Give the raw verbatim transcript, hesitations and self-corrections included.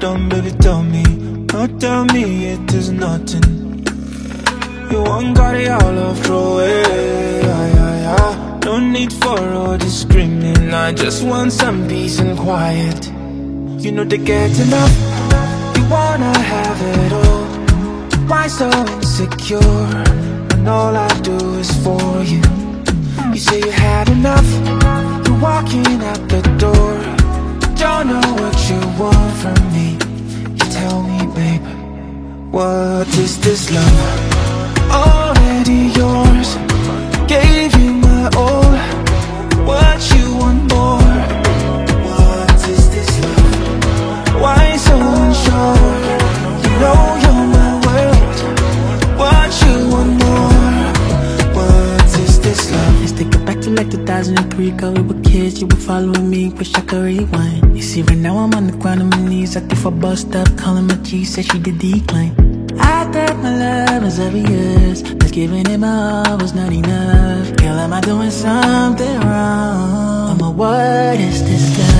done, baby, tell me. Oh, tell me it is nothing. You want got it all off, throw away. Yeah, yeah, yeah. No need for all this screaming. I just want some peace and quiet. You know they get enough. You wanna have it all. Why so insecure? When all I do is for you. You say you had enough. You're walking out the door. Don't know what you want from me. You tell me, babe, what is this love? Already yours. Gave you my all. What you want more? What is this love? Why so unsure? You know you're my world. What you want more? What is this love? Let's take it back to like two thousand three. Cause we were kids, you were following me. Wish I could rewind. You see, right now I'm on the ground on my knees. Acting for bus stop, calling my G, said she did decline. I thought my love was obvious. Just giving it my all was not enough. Girl, am I doing something wrong? Mama, what is this love?